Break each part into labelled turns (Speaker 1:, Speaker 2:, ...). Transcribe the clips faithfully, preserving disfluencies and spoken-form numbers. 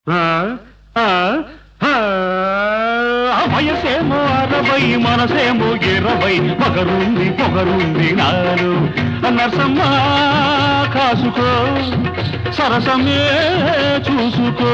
Speaker 1: వయసేమో అరవై మనసేమో ఇరవై పొగరుంది పొగరుంది నాలు నరసమ్మ కాసుకో సరసమే చూసుకో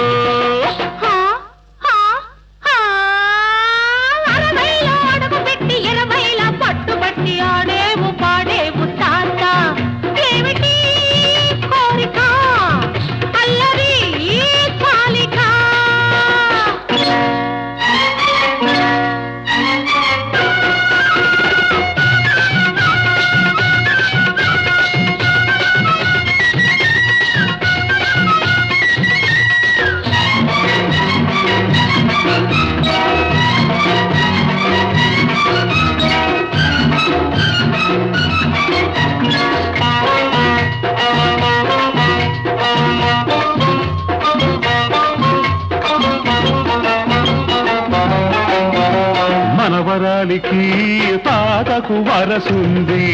Speaker 1: మనవరాలికి తాతకు వరసుంది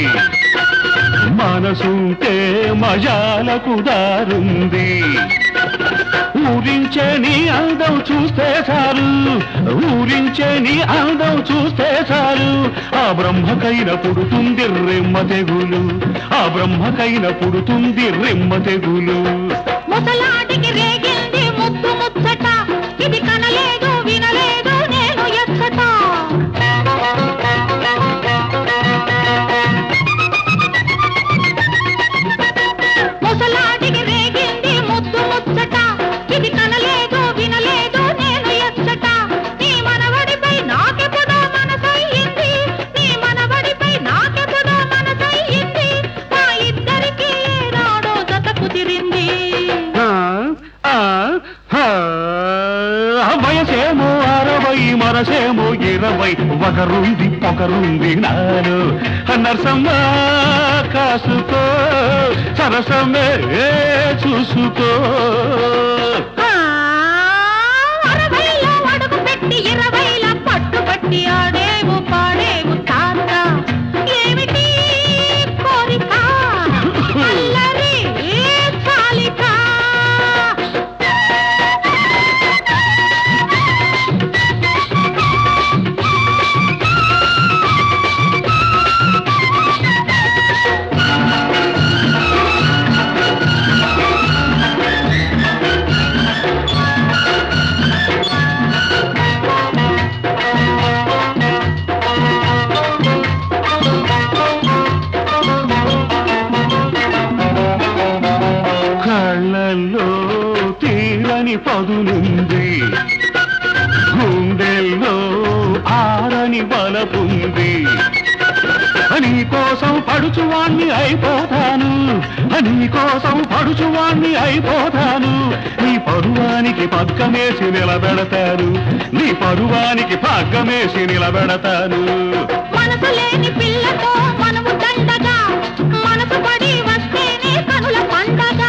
Speaker 1: మనసుంటే మజాలకు దారుంది ఊరించే నీ అందం చూస్తే చాలు ఊరించే నీ అందం చూస్తే చాలు ఆ బ్రహ్మకైన పుడుతుంది రెమ్మ తెగులు ఆ బ్రహ్మకైన పుడుతుంది రెమ్మ తెగులు
Speaker 2: ముసలాటికి రేగింది ముద్దు ముచ్చట ఇది కనలేదు వినలేదు నేను ఎచ్చట ముసలాటికి రేగింది ముద్దు ముచ్చట ఇది కనలేదు వినలేదు నేను ఎచ్చట నీ మనవడిపై నాకెప్పుడో మనసయ్యింది నీ మనవడిపై నాకెప్పుడో మనసయ్యింది మా ఇద్దరికి ఏనాడో జత కుదిరింది
Speaker 1: వయసేమో అరవై మనసేమో ఇరవై ఒకరుంది పొగరుంది నాలు నరసమ్మ కాసుకో సరసమే చూసుకో
Speaker 2: అరవైలో అడుగు పెట్టి ఇరవైల పట్టుబట్టి ఆడేవు పాడేవు తాత ఏమిటి కోరిక అల్లరి చాలిక
Speaker 1: కళ్ళల్లో తీరని పదునుంది గుండెల్లో ఆరని బలపుంది నీ కోసం పడుచువాణ్ణి అయిపోతాను నీ కోసం పడుచువాణ్ణి అయిపోతాను నీ పరువానికి పగ్గమేసి నిలబెడతాను నీ పరువానికి పగ్గమేసి నిలబెడతాను
Speaker 2: మనసు లేని పిల్లతో మనము దండగా మనసు పడి వస్తేనే కనుల పండగ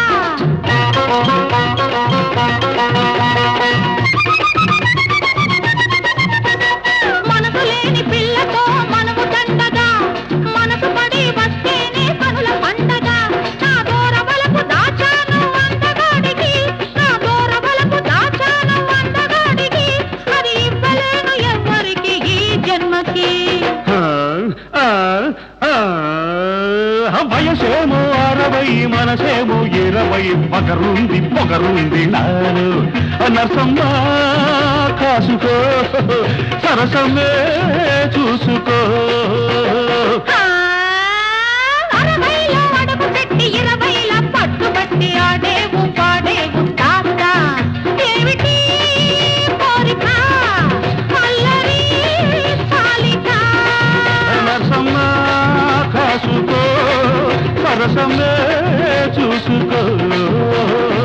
Speaker 2: మనసు లేని పిల్లతో మనము దండగా మనసు పడి వస్తేనే కనుల పండగ నా దూరవలకు దాచాను అందగాడికి నా దూరవలకు దాచాను అందగాడికి అది ఇవ్వలేను ఎవ్వరికి ఈ జన్మకి
Speaker 1: వయసేమో అరవై మనసేమో ఇరవై పొగరుంది పొగరుంది నాలు నరసమ్మ కాసుకో సరసమే చూసుకో
Speaker 2: అరవైలో అడుగు పెట్టి ఇరవైల పట్టుబట్టి ఆడేవు పాడేవు తాత ఏమిటి కోరిక అల్లరి చాలిక
Speaker 1: నరసమ్మ కాసుకో సరసమే చూసుకో